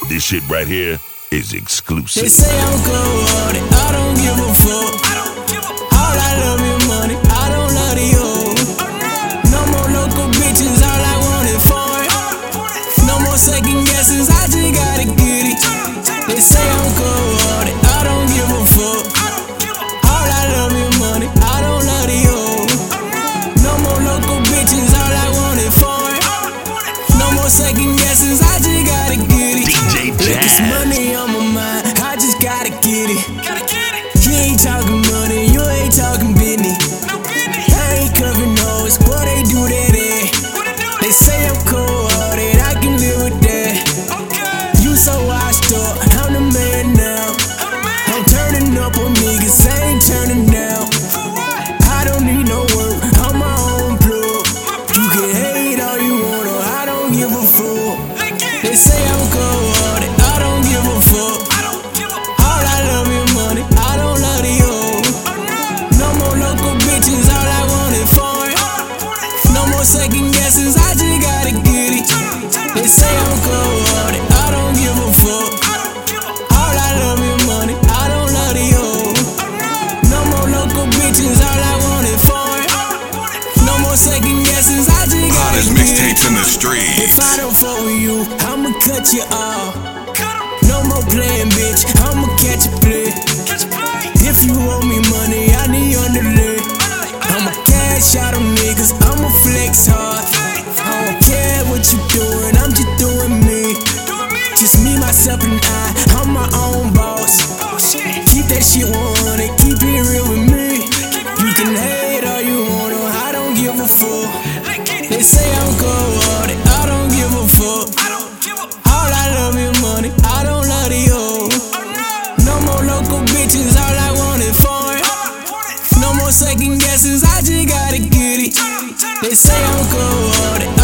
This shit right here is exclusive. They say I'm cold, I don't give a fuck. All I love is money, I don't love the hoes. No more local bitches, all I want is foreign. No more second guesses, I just gotta get it. They say I'm cold, I don't give a fuck. All I love is money, I don't love the hoes. No more local bitches, all I want is foreign. No more second guesses, I just gotta get it. DJ Jazz. It's money on my mind, I just gotta get it. You ain't talking money, you ain't talking business. I ain't covering hoes, what they do that at? They say I'm cold-hearted, I can live with that. You so washed up, I'm the man now. I'm turning up on niggas, I ain't turning down. I don't need no work, I'm my own plug. You can hate all you wanna, I don't give a fuck. They say I'm cold-hearted, I don't give a fuck. All I love is money, I don't love the hoes. No more local bitches, all I want is foreign. No more second guesses, I just gotta get it. They say I'm cold-hearted, I don't give a fuck. All I love is money, I don't love the hoes. No more local bitches, all I want is foreign. No more second guesses, I just gotta Hottest get mixtapes it. in the streets. If I don't fuck with you, I'ma cut you off. No more playing, bitch, I'ma catch a play. If you owe me money, I need underlay. I'ma cash out them niggas, I'ma flex hard. I don't care what you doing, I'm just doing me. Just me, myself, and I'm my own boss. Keep that shit 100, keep it real with me. You can hate all you wanna, I don't give a fuck. They say I'm cold-hearted, I don't give a fuck. All I love is money, I don't love the hoes. No more local bitches, all I want is foreign. No more second guesses, I just gotta get it. They say I'm cold-hearted,